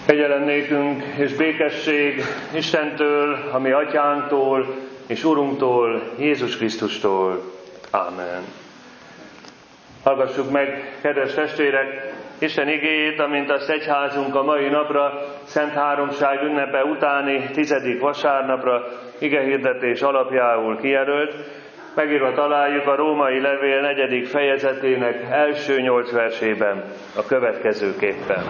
Kegyelem nékünk és békesség Istentől, a mi atyánktól és Urunktól, Jézus Krisztustól. Ámen. Hallgassuk meg, kedves testvérek, Isten igéjét, amint azt egyházunk a mai napra, Szent Háromság ünnepe utáni 10. vasárnapra igehirdetés alapjául kijelölt. Megírva találjuk a Római levél 4. fejezetének első 8 versében a következőképpen.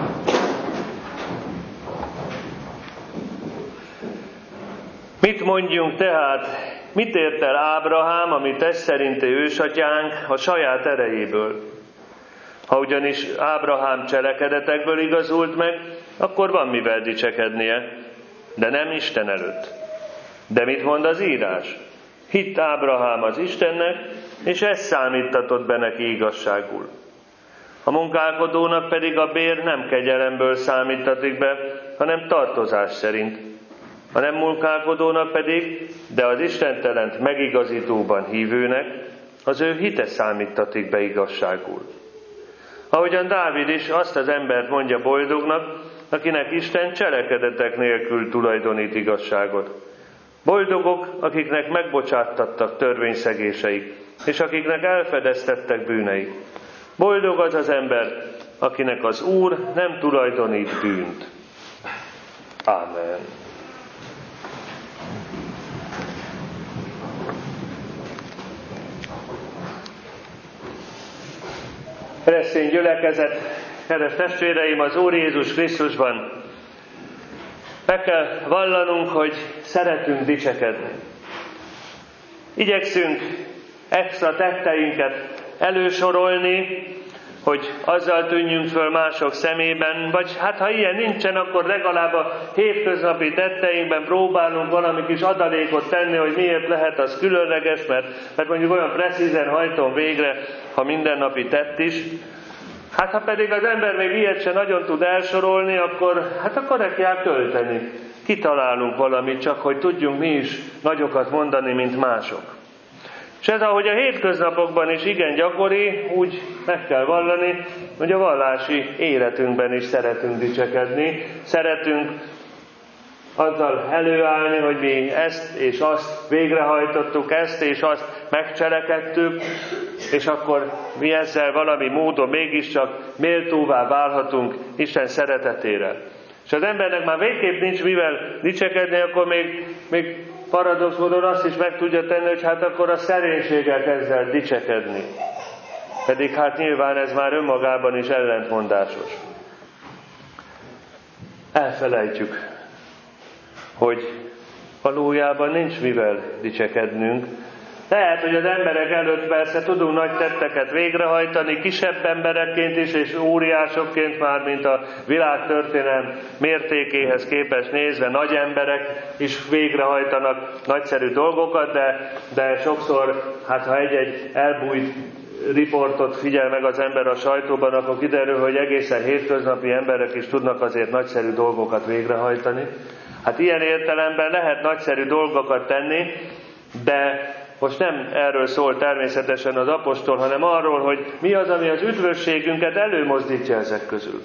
Mit mondjunk tehát, mit ért el Ábrahám, ami test szerinti ősatyánk, a saját erejéből? Ha ugyanis Ábrahám cselekedetekből igazult meg, akkor van mivel dicsekednie, de nem Isten előtt. De mit mond az írás? Hitt Ábrahám az Istennek, és ez számítatott be neki igazságul. A munkálkodónak pedig a bér nem kegyelemből számítatik be, hanem tartozás szerint. A nem munkálkodónak pedig, de az istentelent megigazítóban hívőnek, az ő hite számítatik be igazságul. Ahogyan Dávid is azt az embert mondja boldognak, akinek Isten cselekedetek nélkül tulajdonít igazságot. Boldogok, akiknek megbocsáttattak törvényszegéseik, és akiknek elfedeztettek bűneik. Boldog az az ember, akinek az Úr nem tulajdonít bűnt. Ámen. Keresztény gyülekezet, kedves testvéreim, az Úr Jézus Krisztusban meg kell vallanunk, hogy szeretünk dicsekedni. Igyekszünk extra tetteinket elősorolni, hogy azzal tűnjünk föl mások szemében, vagy hát ha ilyen nincsen, akkor legalább a hétköznapi tetteinkben próbálunk valami kis adalékot tenni, hogy miért lehet az különleges, mert mondjuk olyan precízen hajtom végre, ha mindennapi tett is. Hát ha pedig az ember még ilyet sem nagyon tud elsorolni, akkor el kell költeni. Kitalálunk valamit, csak hogy tudjunk mi is nagyokat mondani, mint mások. És ez, ahogy a hétköznapokban is igen gyakori, úgy meg kell vallani, hogy a vallási életünkben is szeretünk dicsekedni, szeretünk azzal előállni, hogy mi ezt és azt végrehajtottuk, ezt és azt megcselekedtük, és akkor mi ezzel valami módon mégiscsak méltóvá válhatunk Isten szeretetére. És az embernek már végképp nincs mivel dicsekedni, akkor még paradox módon azt is meg tudja tenni, hogy hát akkor a szerénységgel kezd el dicsekedni. Pedig hát nyilván ez már önmagában is ellentmondásos. Elfelejtjük, hogy valójában nincs mivel dicsekednünk. Lehet, hogy az emberek előtt persze tudunk nagy tetteket végrehajtani, kisebb emberekként is, és óriásokként már, mint a világtörténelem mértékéhez képest nézve, nagy emberek is végrehajtanak nagyszerű dolgokat, de sokszor, hát ha egy elbújt riportot figyel meg az ember a sajtóban, akkor kiderül, hogy egészen hétköznapi emberek is tudnak azért nagyszerű dolgokat végrehajtani. Hát ilyen értelemben lehet nagyszerű dolgokat tenni, de most nem erről szól természetesen az apostol, hanem arról, hogy mi az, ami az üdvösségünket előmozdítja ezek közül.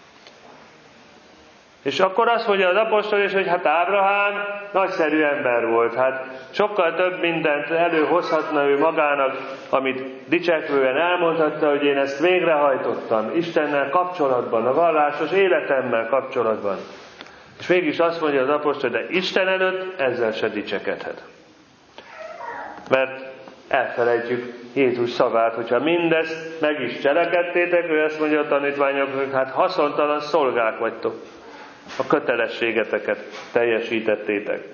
És akkor azt mondja az apostol is, hogy hát Ábrahám nagyszerű ember volt. Hát sokkal több mindent előhozhatna ő magának, amit dicsekvően elmondhatta, hogy én ezt végrehajtottam Istennel kapcsolatban, a vallásos életemmel kapcsolatban. És mégis azt mondja az apostol, de Isten előtt ezzel se dicsekedhet. Mert elfelejtjük Jézus szavát, hogyha mindezt meg is cselekedtétek, ő ezt mondja a tanítványoknak, hát haszontalan szolgák vagytok. A kötelességeteket teljesítettétek.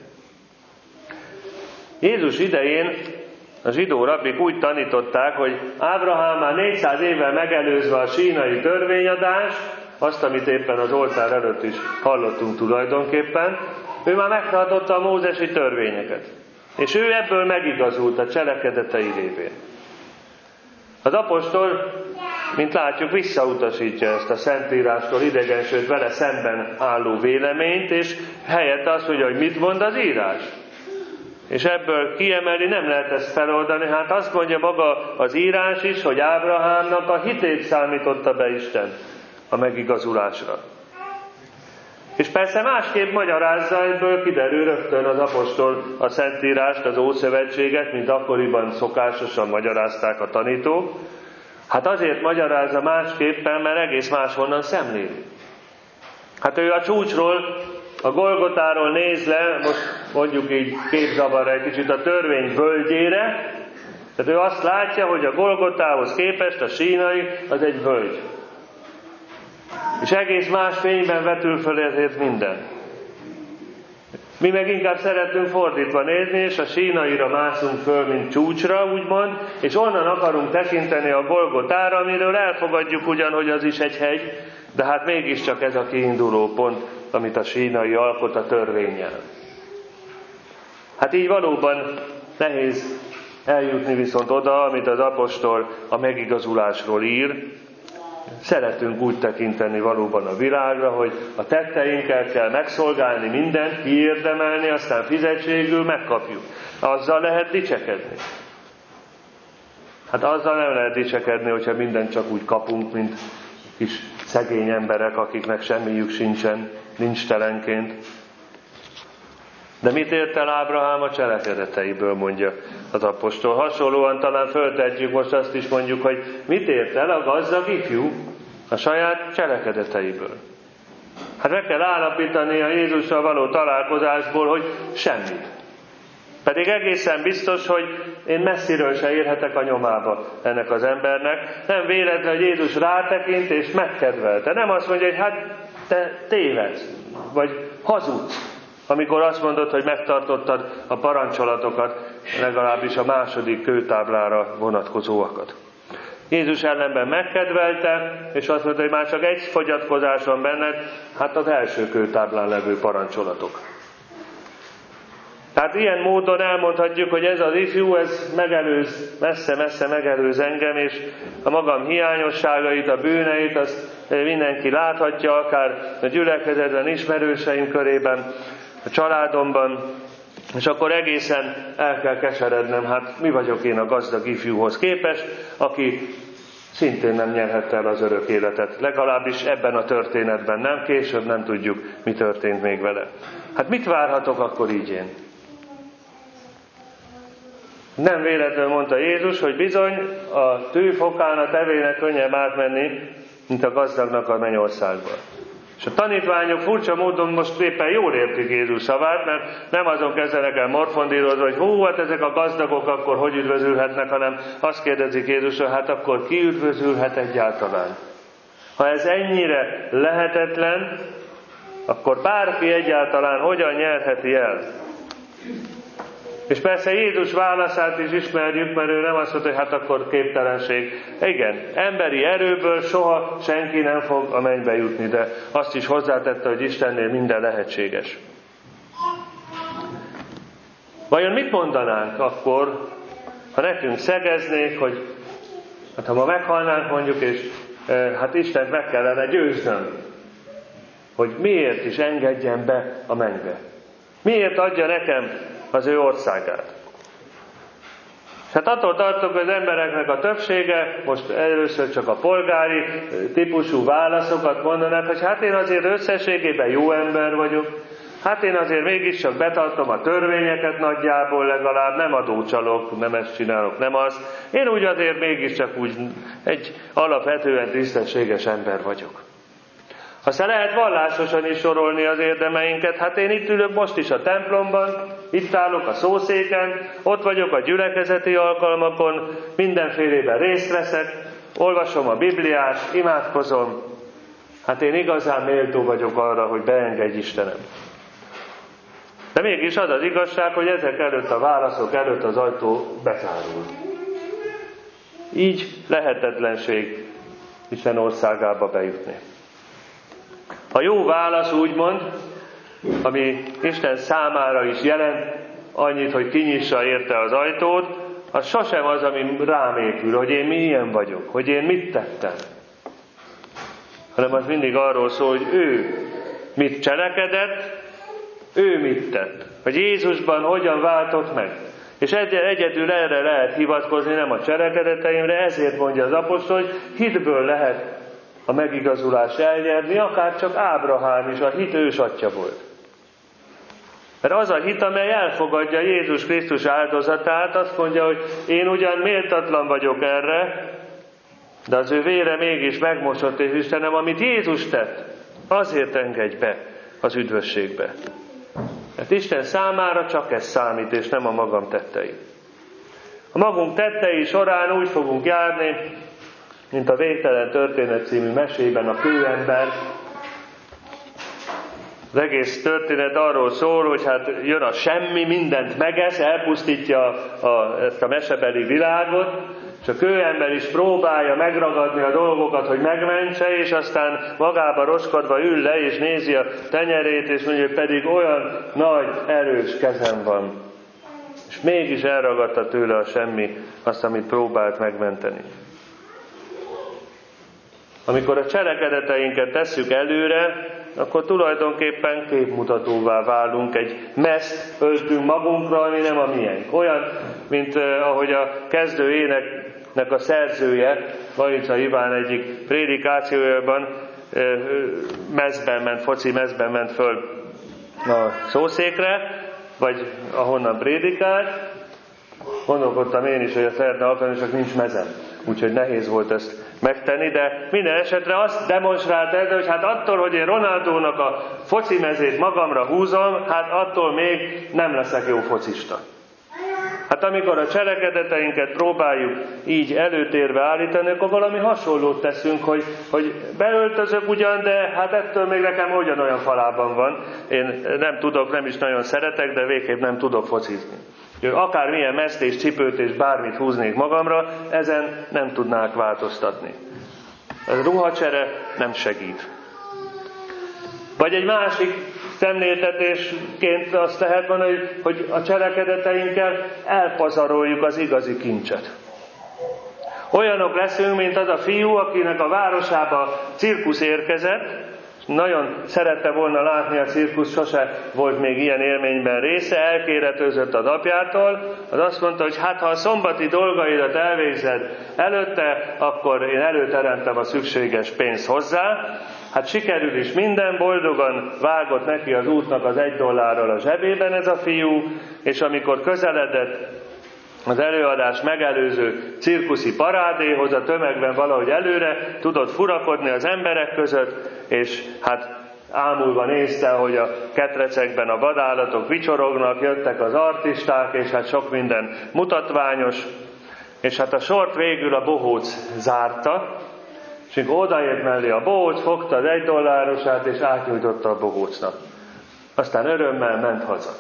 Jézus idején a zsidó rabbik úgy tanították, hogy Ábrahám már 400 évvel megelőzve a sínai törvényadást, azt, amit éppen az oltár előtt is hallottunk tulajdonképpen, ő már megtartotta a mózesi törvényeket. És ő ebből megigazult a cselekedetei révén. Az apostol, mint látjuk, visszautasítja ezt a Szentírástól idegen, sőt vele szemben álló véleményt, és helyette azt mondja, hogy mit mond az írás. És ebből kiemelni nem lehet ezt feloldani, hát azt mondja maga az írás is, hogy Ábrahámnak a hitét számította be Isten a megigazulásra. És persze másképp magyarázza, ebből kiderül rögtön az apostol a Szentírást, az Ószövetséget, mint akkoriban szokásosan magyarázták a tanítók. Hát azért magyarázza másképpen, mert egész máshonnan szemléli. Hát ő a csúcsról, a Golgotáról néz le, most mondjuk így képzavarra egy kicsit a törvény völgyére, tehát ő azt látja, hogy a Golgotához képest a Sínai az egy völgy. És egész más fényben vetül föl ezért minden. Mi meg inkább szeretünk fordítva nézni, és a Sínaira mászunk föl, mint csúcsra, úgymond, és onnan akarunk tekinteni a Golgotára, amiről elfogadjuk ugyan, hogy az is egy hegy, de hát mégiscsak ez a kiinduló pont, amit a Sínai alkot a törvénnyel. Hát így valóban nehéz eljutni viszont oda, amit az apostol a megigazulásról ír. Szeretünk úgy tekinteni valóban a világra, hogy a tetteinkkel kell megszolgálni mindent, kiérdemelni, aztán fizetségül megkapjuk. Azzal lehet dicsekedni. Hát azzal nem lehet dicsekedni, hogyha mindent csak úgy kapunk, mint kis szegény emberek, akiknek semmiük sincsen, nincs telenként. De mit ért el Ábrahám a cselekedeteiből, mondja az apostol. Hasonlóan talán föltehetjük most azt is mondjuk, hogy mit ért el a gazdag ifjú a saját cselekedeteiből. Hát meg kell állapítani a Jézussal való találkozásból, hogy semmit. Pedig egészen biztos, hogy én messziről se érhetek a nyomába ennek az embernek. Nem véletlen, hogy Jézus rátekint és megkedvelte. Nem azt mondja, hogy hát te tévedsz, vagy hazudsz, amikor azt mondod, hogy megtartottad a parancsolatokat, legalábbis a második kőtáblára vonatkozóakat. Jézus ellenben megkedvelte, és azt mondta, hogy már csak egy fogyatkozás van benned, hát az első kőtáblán levő parancsolatok. Tehát ilyen módon elmondhatjuk, hogy ez az ifjú, ez messze-messze megelőz engem, és a magam hiányosságait, a bűneit, azt mindenki láthatja, akár a gyülekezetben, ismerőseim körében, a családomban, és akkor egészen el kell keserednem, hát mi vagyok én a gazdag ifjúhoz képest, aki szintén nem nyerhette el az örök életet. Legalábbis ebben a történetben nem, később nem tudjuk, mi történt még vele. Hát mit várhatok akkor így én? Nem véletlenül mondta Jézus, hogy bizony a tűfokán a tevének könnyebb átmenni, mint a gazdagnak a mennyországba. És a tanítványok furcsa módon most éppen jól értik Jézus szavát, mert nem azon kezdenek el morfondírozni, hogy hú, hát ezek a gazdagok akkor hogy üdvözülhetnek, hanem azt kérdezik Jézusra, hát akkor ki üdvözülhet egyáltalán? Ha ez ennyire lehetetlen, akkor bárki egyáltalán hogyan nyerheti el? És persze Jézus válaszát is ismerjük, mert ő nem azt mondta, hogy hát akkor képtelenség. Igen, emberi erőből soha senki nem fog a mennybe jutni, de azt is hozzátette, hogy Istennél minden lehetséges. Vajon mit mondanánk akkor, ha nekünk szegeznék, hogy hát ha ma meghalnánk mondjuk, és hát Istent meg kellene győznöm, hogy miért is engedjen be a mennybe. Miért adja nekem az ő országát. És hát attól tartok, hogy az embereknek a többsége, most először csak a polgári típusú válaszokat mondanak, hogy hát én azért összességében jó ember vagyok, hát én azért mégiscsak betartom a törvényeket nagyjából legalább, nem adócsalok, nem ezt csinálok, nem azt. Én úgy azért mégiscsak úgy egy alapvetően tisztességes ember vagyok. Aztán lehet vallásosan is sorolni az érdemeinket. Hát én itt ülök most is a templomban, itt állok a szószéken, ott vagyok a gyülekezeti alkalmakon, mindenfélében részt veszek, olvasom a Bibliát, imádkozom. Hát én igazán méltó vagyok arra, hogy beengedj Istenem. De mégis az az igazság, hogy ezek előtt a válaszok előtt az ajtó bezárul. Így lehetetlenség Isten országába bejutni. A jó válasz úgymond, ami Isten számára is jelent annyit, hogy kinyissa érte az ajtót, az sosem az, ami rám épül, hogy én milyen vagyok, hogy én mit tettem. Hanem az mindig arról szól, hogy ő mit cselekedett, ő mit tett. Hogy Jézusban hogyan váltott meg. És egyedül erre lehet hivatkozni, nem a cselekedeteimre, ezért mondja az apostol, hogy hitből lehet a megigazulás elnyerni, akár csak Ábrahám is, a hit ősatja volt. Mert az a hit, amely elfogadja Jézus Krisztus áldozatát, azt mondja, hogy én ugyan méltatlan vagyok erre, de az ő vére mégis megmosott, és Istenem, amit Jézus tett, azért engedj be az üdvösségbe. Mert Isten számára csak ez számít, és nem a magam tettei. A magunk tettei során úgy fogunk járni, mint a Végtelen történet című mesében a kőember. Az egész történet arról szól, hogy hát jön a semmi, mindent megesz, elpusztítja ezt a mesebeli világot, és a kőember is próbálja megragadni a dolgokat, hogy megmentse, és aztán magába roskodva ül le, és nézi a tenyerét, és mondja, hogy pedig olyan nagy, erős kezem van. És mégis elragadta tőle a semmi azt, amit próbált megmenteni. Amikor a cselekedeteinket tesszük előre, akkor tulajdonképpen képmutatóvá válunk, egy meszt öltünk magunkra, ami nem a miénk. Olyan, mint ahogy a kezdő éneknek a szerzője, Balica Iván egyik prédikációjában foci mezben ment föl a szószékre, vagy ahonnan prédikált. Gondolkodtam én is, hogy a szerdán alkalom, csak nincs mezem. Úgyhogy nehéz volt ezt megtenni, de minden esetre azt demonstrált ez, hogy hát attól, hogy én Ronaldónak a foci mezét magamra húzom, hát attól még nem leszek jó focista. Hát amikor a cselekedeteinket próbáljuk így előtérbe állítani, akkor valami hasonlót teszünk, hogy beöltözök ugyan, de hát ettől még nekem ugyanolyan falában van. Én nem tudok, nem is nagyon szeretek, de végképp nem tudok focizni. Akármilyen mezt és cipőt és bármit húznék magamra, ezen nem tudnák változtatni. A ruhacsere nem segít. Vagy egy másik szemléltetésként azt lehet mondani, hogy a cselekedeteinkkel elpazaroljuk az igazi kincset. Olyanok leszünk, mint az a fiú, akinek a városába cirkusz érkezett, nagyon szerette volna látni a cirkusz, sose volt még ilyen élményben része, elkéretőzött az apjától, az azt mondta, hogy hát ha a szombati dolgaidat elvégzed előtte, akkor én előteremtem a szükséges pénzt hozzá. Hát sikerül is minden, boldogan vágott neki az útnak az $1 a zsebében ez a fiú, és amikor közeledett az előadás megelőző cirkuszi parádéhoz, a tömegben valahogy előre tudott furakodni az emberek között, és hát ámulva nézte, hogy a ketrecekben a vadállatok vicsorognak, jöttek az artisták, és hát sok minden mutatványos, és hát a sort végül a bohóc zárta, és amikor odaért mellé a bohóc, fogta az $1-osát, és átnyújtotta a bohócnak. Aztán örömmel ment haza.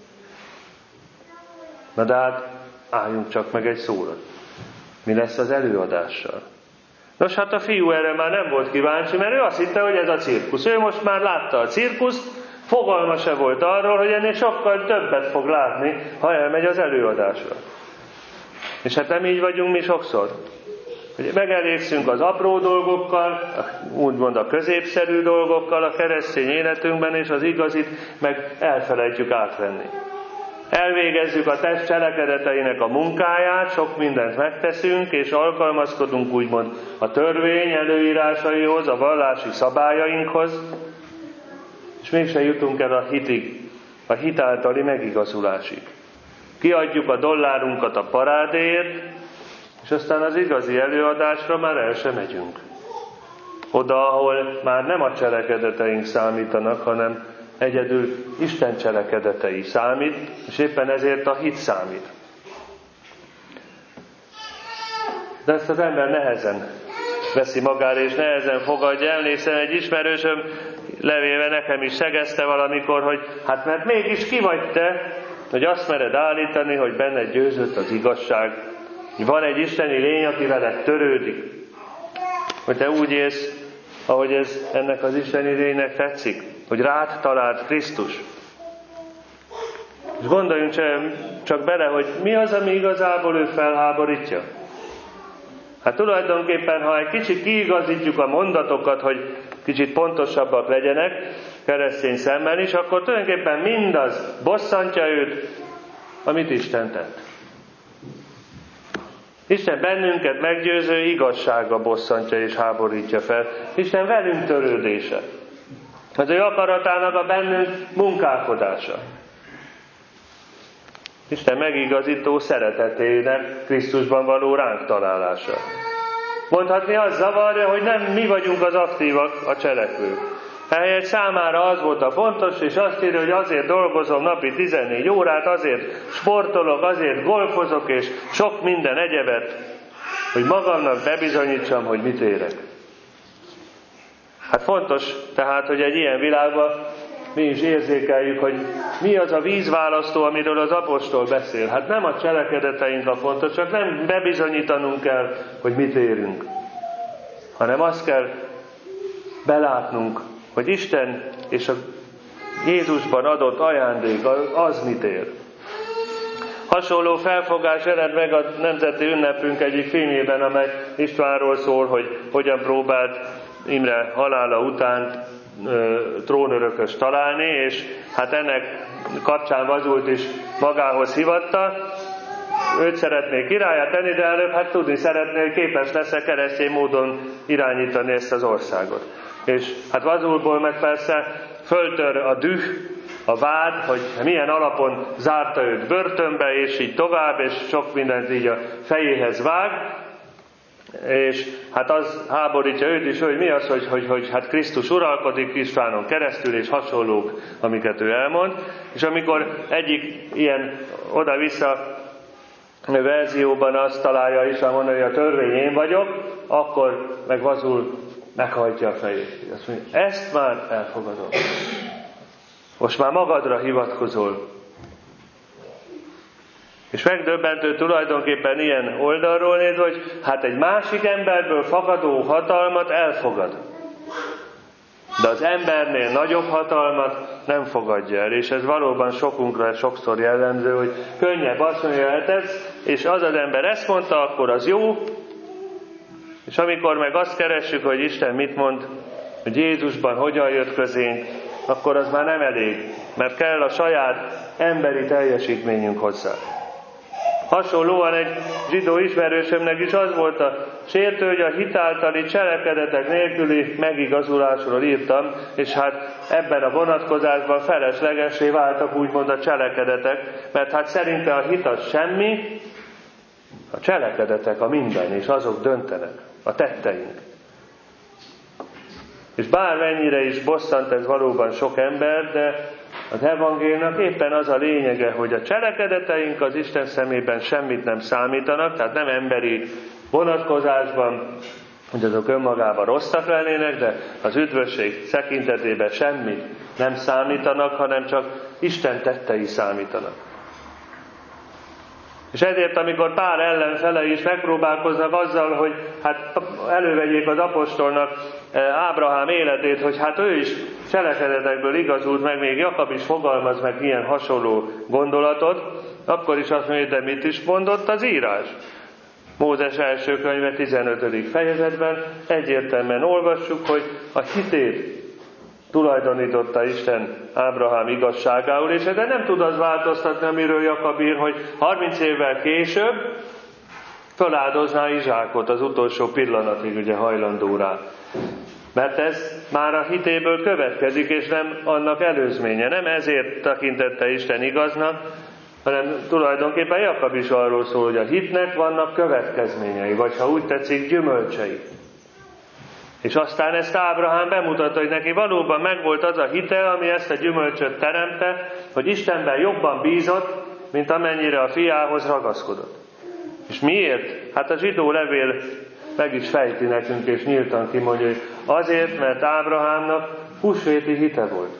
Na de hát álljunk csak meg egy szóra. Mi lesz az előadással? Nos, hát a fiú erre már nem volt kíváncsi, mert ő azt hitte, hogy ez a cirkusz. Ő most már látta a cirkuszt, fogalma se volt arról, hogy ennél sokkal többet fog látni, ha elmegy az előadásra. És hát nem így vagyunk mi sokszor. Hogy megelégszünk az apró dolgokkal, úgymond a középszerű dolgokkal a keresztény életünkben, és az igazit meg elfelejtjük átvenni. Elvégezzük a test cselekedeteinek a munkáját, sok mindent megteszünk, és alkalmazkodunk úgymond a törvény előírásaihoz, a vallási szabályainkhoz, és mégse jutunk el a hitig, a hit általi megigazulásig. Kiadjuk a dollárunkat a parádéért, és aztán az igazi előadásra már el sem megyünk. Oda, ahol már nem a cselekedeteink számítanak, hanem egyedül Isten cselekedetei számít, és éppen ezért a hit számít. De ezt az ember nehezen veszi magára, és nehezen fogadja el. Emlékszem, egy ismerősöm levélve nekem is szegezte valamikor, hogy hát mert mégis ki vagy te, hogy azt mered állítani, hogy benned győzött az igazság, hogy van egy isteni lény, aki veled törődik, hogy te úgy élsz, ahogy ez ennek az isteni lénynek tetszik, hogy rád talált Krisztus. És gondoljunk csak bele, hogy mi az, ami igazából ő felháborítja. Hát tulajdonképpen, ha egy kicsit kiigazítjuk a mondatokat, hogy kicsit pontosabbak legyenek, keresztény szemmel is, akkor tulajdonképpen mindaz bosszantja őt, amit Isten tett. Isten bennünket meggyőző igazsága bosszantja és háborítja fel. Isten velünk törődése. Az ő akaratának a bennünk munkálkodása. Isten megigazító szeretetének Krisztusban való ránk találása. Mondhatni az zavarja, hogy nem mi vagyunk az aktívak, a cselekvők. Ehelyett számára az volt a fontos, és azt írja, hogy azért dolgozom napi 14 órát, azért sportolok, azért golfozok, és sok minden egyebet, hogy magamnak bebizonyítsam, hogy mit érek. Hát fontos tehát, hogy egy ilyen világban mi is érzékeljük, hogy mi az a vízválasztó, amiről az apostol beszél. Hát nem a cselekedeteink a fontos, csak nem bebizonyítanunk kell, hogy mit érünk, hanem azt kell belátnunk, hogy Isten és a Jézusban adott ajándék az mit ér. Hasonló felfogás ered meg a nemzeti ünnepünk egyik filmjében, amely Istvánról szól, hogy hogyan próbált Imre halála után trónörököst találni, és hát ennek kapcsán Vazult is magához hívatta. Őt szeretné királlyá tenni, de előbb hát tudni szeretné, hogy képes lesz-e keresztény módon irányítani ezt az országot. És hát Vazulból meg persze föltör a düh, a vád, hogy milyen alapon zárta őt börtönbe, és így tovább, és sok mindent így a fejéhez vág. És hát az háborítja őt is, hogy mi az, hogy hát Krisztus uralkodik Istvánon keresztül, és hasonlók, amiket ő elmond. És amikor egyik ilyen oda-vissza verzióban azt találja István mondani, hogy a törvény én vagyok, akkor meg Vazul meghajtja a fejét. Azt mondja, ezt már elfogadom. Most már magadra hivatkozol. És megdöbbentő tulajdonképpen ilyen oldalról nézve, hogy hát egy másik emberből fakadó hatalmat elfogad. De az embernél nagyobb hatalmat nem fogadja el, és ez valóban sokunkra sokszor jellemző, hogy könnyebb azt mondja, hát ez, és az az ember ezt mondta, akkor az jó, és amikor meg azt keressük, hogy Isten mit mond, hogy Jézusban hogyan jött közénk, akkor az már nem elég, mert kell a saját emberi teljesítményünk hozzá. Hasonlóan egy zsidó ismerősömnek is az volt a sértő, hogy a hitáltali cselekedetek nélküli megigazulásról írtam, és hát ebben a vonatkozásban feleslegessé váltak úgymond a cselekedetek, mert hát szerinte a hit az semmi, a cselekedetek a minden, és azok döntenek, a tetteink. És bármennyire is bosszant ez valóban sok ember, de az evangéliumnak éppen az a lényege, hogy a cselekedeteink az Isten szemében semmit nem számítanak, tehát nem emberi vonatkozásban, hogy azok önmagában rosszak lennének, de az üdvösség tekintetében semmit nem számítanak, hanem csak Isten tettei számítanak. És ezért, amikor pár ellenfelei is megpróbálkoznak azzal, hogy hát elővegyék az apostolnak Ábrahám életét, hogy hát ő is cselekedetekből igazult meg, még Jakab is fogalmaz meg ilyen hasonló gondolatot, akkor is azt mondja, de mit is mondott az írás? Mózes első könyve 15. fejezetben egyértelműen olvassuk, hogy a hitét tulajdonította Isten Ábrahám igazságául, és de nem tud az változtatni, amiről Jakab ír, hogy 30 évvel később feláldozná Izsákot az utolsó pillanatig ugye hajlandó rá. Mert ez már a hitéből következik, és nem annak előzménye. Nem ezért tekintette Isten igaznak, hanem tulajdonképpen Jakab is arról szól, hogy a hitnek vannak következményei, vagy ha úgy tetszik, gyümölcsei. És aztán ezt Ábrahám bemutatta, hogy neki valóban megvolt az a hite, ami ezt a gyümölcsöt teremte, hogy Istenben jobban bízott, mint amennyire a fiához ragaszkodott. És miért? Hát a zsidó levél meg is fejti nekünk, és nyíltan kimondja, hogy azért, mert Ábrahámnak húsvéti hite volt.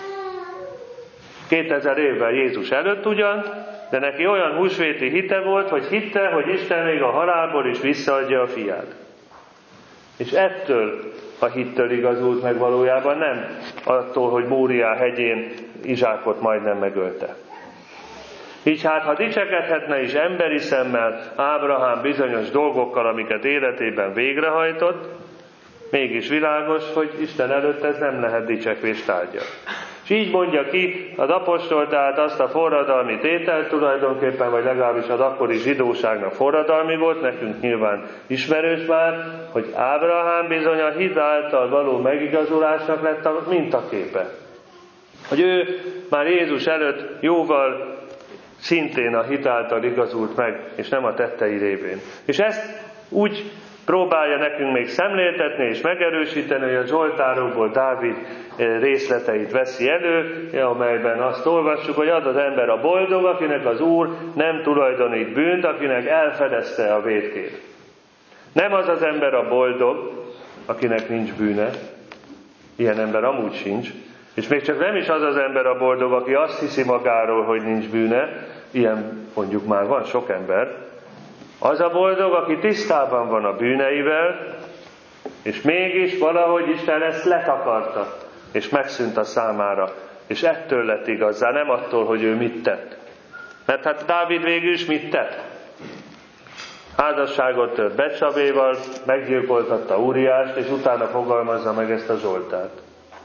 2000 évvel Jézus előtt ugyan, de neki olyan húsvéti hite volt, hogy hitte, hogy Isten még a halálból is visszaadja a fiát. És ettől a hittől igazult meg valójában, nem attól, hogy Móriá hegyén Izsákot majdnem megölte. Így hát, ha dicsekedhetne is emberi szemmel Ábrahám bizonyos dolgokkal, amiket életében végrehajtott, mégis világos, hogy Isten előtt ez nem lehet dicsekvés tárgya. És így mondja ki az apostol, tehát azt a forradalmi tételt tulajdonképpen, vagy legalábbis az akkori zsidóságnak forradalmi volt, nekünk nyilván ismerős már, hogy Ábrahám bizony a hit által való megigazulásnak lett a mintaképe. Hogy ő már Jézus előtt jóval szintén a hit által igazult meg, és nem a tettei révén. És ezt úgy próbálja nekünk még szemléltetni és megerősíteni, hogy a Zsoltárokból Dávid részleteit veszi elő, amelyben azt olvassuk, hogy az az ember a boldog, akinek az Úr nem tulajdonít bűnt, akinek elfedezte a vétkét. Nem az az ember a boldog, akinek nincs bűne, ilyen ember amúgy sincs, és még csak nem is az az ember a boldog, aki azt hiszi magáról, hogy nincs bűne, ilyen mondjuk már van sok ember. Az a boldog, aki tisztában van a bűneivel, és mégis valahogy Isten ezt letakarta, és megszűnt a számára, és ettől lett igazzá, nem attól, hogy ő mit tett. Mert hát Dávid végül is mit tett? Házasságot tört Betsabéval, meggyilkoltatta Úriást, és utána fogalmazza meg ezt a Zsoltárt.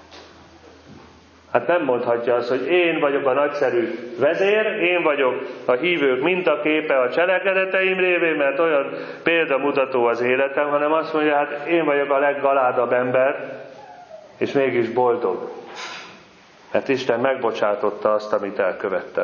Hát nem mondhatja azt, hogy én vagyok a nagyszerű vezér, én vagyok a hívők mintaképe a cselekedeteim révén, mert olyan példamutató az életem, hanem azt mondja, hát én vagyok a leggaládabb ember, és mégis boldog. Mert Isten megbocsátotta azt, amit elkövettem.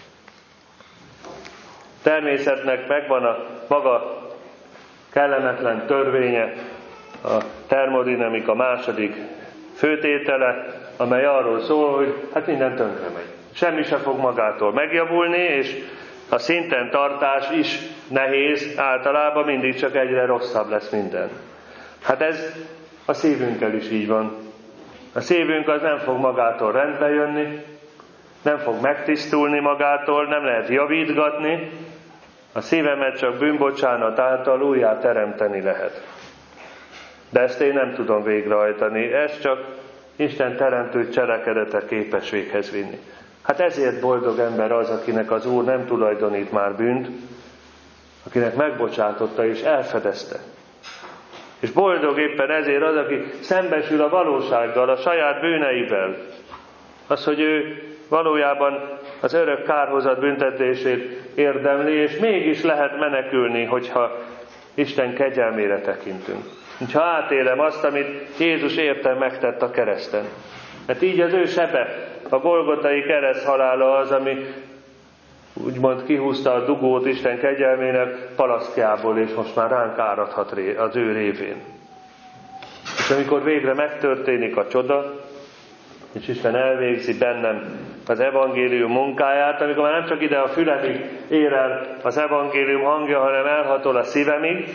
Természetnek megvan a maga kellemetlen törvénye, a termodinamika második főtétele, amely arról szól, hogy hát minden tönkre megy. Semmi se fog magától megjavulni, és a szinten tartás is nehéz, általában mindig csak egyre rosszabb lesz minden. Hát ez a szívünkkel is így van. A szívünk az nem fog magától rendbe jönni, nem fog megtisztulni magától, nem lehet javítgatni, a szívemet csak bűnbocsánat által újjá teremteni lehet. De ezt én nem tudom végrehajtani, ez csak Isten teremtő cselekedete képes véghez vinni. Hát ezért boldog ember az, akinek az Úr nem tulajdonít már bűnt, akinek megbocsátotta és elfedezte. És boldog éppen ezért az, aki szembesül a valósággal, a saját bűneivel. Az, hogy ő valójában az örök kárhozat büntetését érdemli, és mégis lehet menekülni, hogyha Isten kegyelmére tekintünk. Ha átélem azt, amit Jézus értem megtett a kereszten. Mert így az ő sebe, a golgotai kereszt halála az, ami úgymond kihúzta a dugót Isten kegyelmének palasztjából, és most már ránk áradhat az ő révén. És amikor végre megtörténik a csoda, és Isten elvégzi bennem az evangélium munkáját, amikor már nem csak ide a fülemig ér el az evangélium hangja, hanem elhatol a szívemig,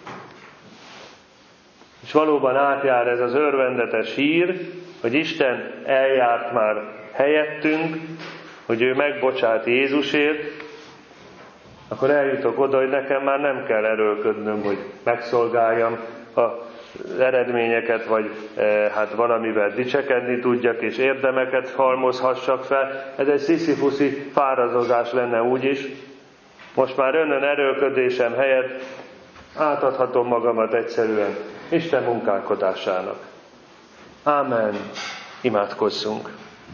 és valóban átjár ez az örvendetes hír, hogy Isten eljárt már helyettünk, hogy ő megbocsát Jézusért, akkor eljutok oda, hogy nekem már nem kell erőlködnöm, hogy megszolgáljam az eredményeket, vagy hát valamivel dicsekedni tudjak, és érdemeket halmozhassak fel. Ez egy sziszifuszi fáradozás lenne úgyis. Most már önnön erőlködésem helyett átadhatom magamat egyszerűen Isten munkálkodásának. Ámen. Imádkozzunk.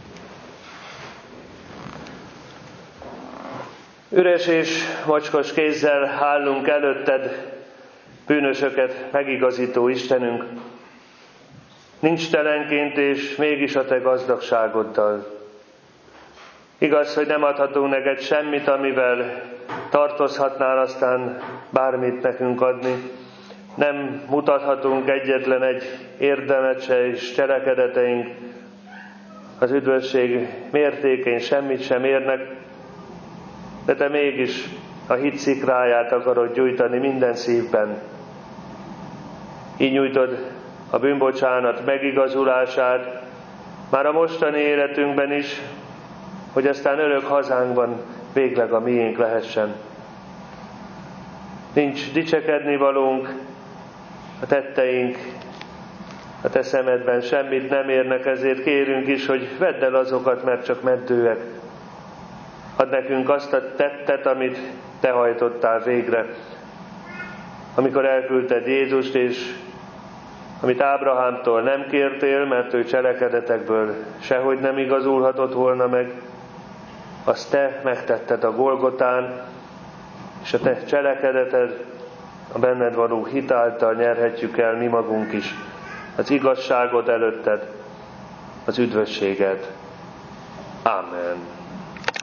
Üres és mocskos kézzel állunk előtted, bűnösöket megigazító Istenünk. Nincs telenként, és mégis a te gazdagságoddal. Igaz, hogy nem adhatunk neked semmit, amivel tartozhatnál aztán bármit nekünk adni. Nem mutathatunk egyetlen egy érdemet se, és cselekedeteink az üdvösség mértékén semmit sem érnek, de te mégis a hit szikráját akarod gyújtani minden szívben. Így nyújtod a bűnbocsánat megigazulását, már a mostani életünkben is, hogy aztán örök hazánkban végleg a miénk lehessen. Nincs dicsekedni valónk, a tetteink a te szemedben semmit nem érnek, ezért kérünk is, hogy vedd el azokat, mert csak meddőek. Add nekünk azt a tettet, amit te hajtottál végre, amikor elküldted Jézust, és amit Ábrahámtól nem kértél, mert ő cselekedetekből sehogy nem igazulhatott volna meg, azt te megtetted a Golgotán, és a te cselekedeted, a benned való hit által nyerhetjük el mi magunk is az igazságot előtted, az üdvösséget. Amen.